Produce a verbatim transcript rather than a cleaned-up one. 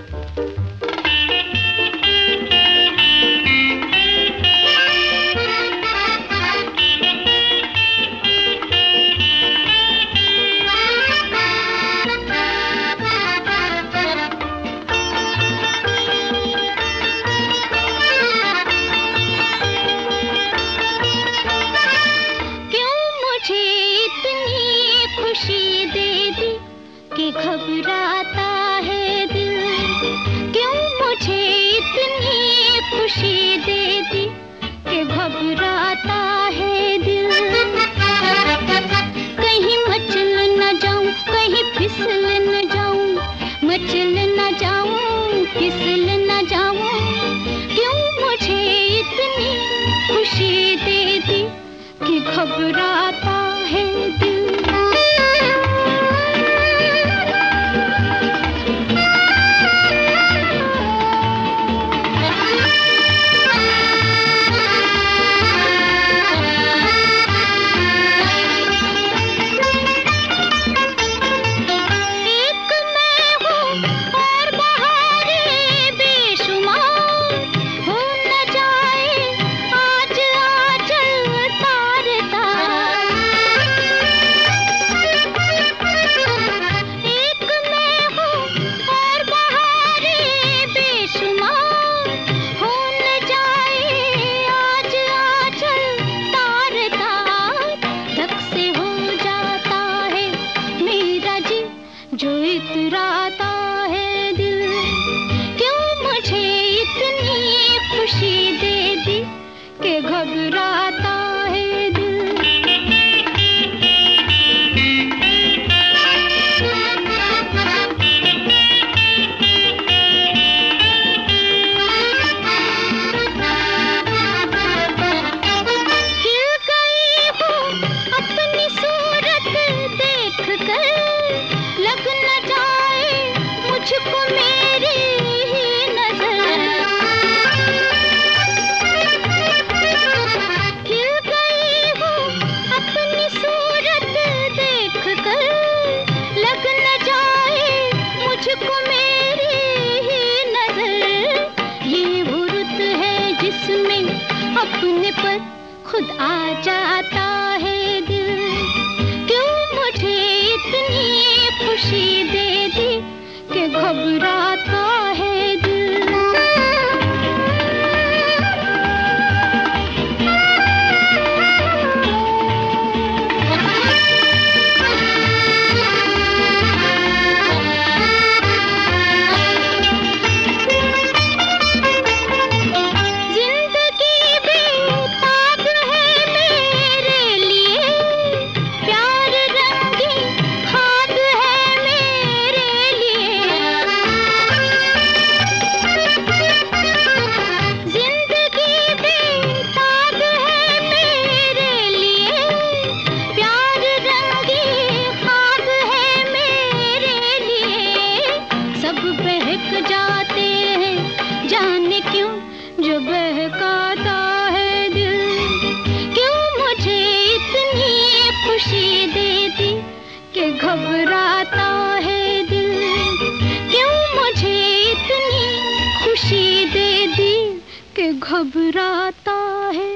घबराता है दिल, क्यों मुझे इतनी खुशी दे दी कि घबराता है दिल। कहीं मचल न जाऊं, कहीं फिसल न जाऊं, मचल न जाऊं, फिसल न जाऊं, क्यों मुझे इतनी खुशी दे दी कि घबराता है दिल। जो इतराता है दिल, क्यों मुझे इतनी खुशी दे दी कि घबराता है दिल। खिल गई हूँ अपनी सूरत देख कर, लग न जाए मुझको मेरी ही नजर। खिल गई हूँ अपनी सूरत देख कर, लग न जाए मुझको मेरी ही नजर। ये वो रुत है जिसमें अपने पर खुद आ जाता है दिल, क्यों मुझे इतनी खुशी दे दी कि घबराता है दिल। जिंदगी बेताब है मेरे लिए, प्यार रंगी खाब है मेरे लिए। जिंदगी बेताब है मेरे लिए, प्यार रंगी खाब है मेरे लिए। सब बहक जाते हैं जाने क्यों जो बहकाता है दिल, क्यों मुझे इतनी खुशी दे दी कि घबराता है दिल, क्यों मुझे इतनी खुशी दे दी कि घबराता है।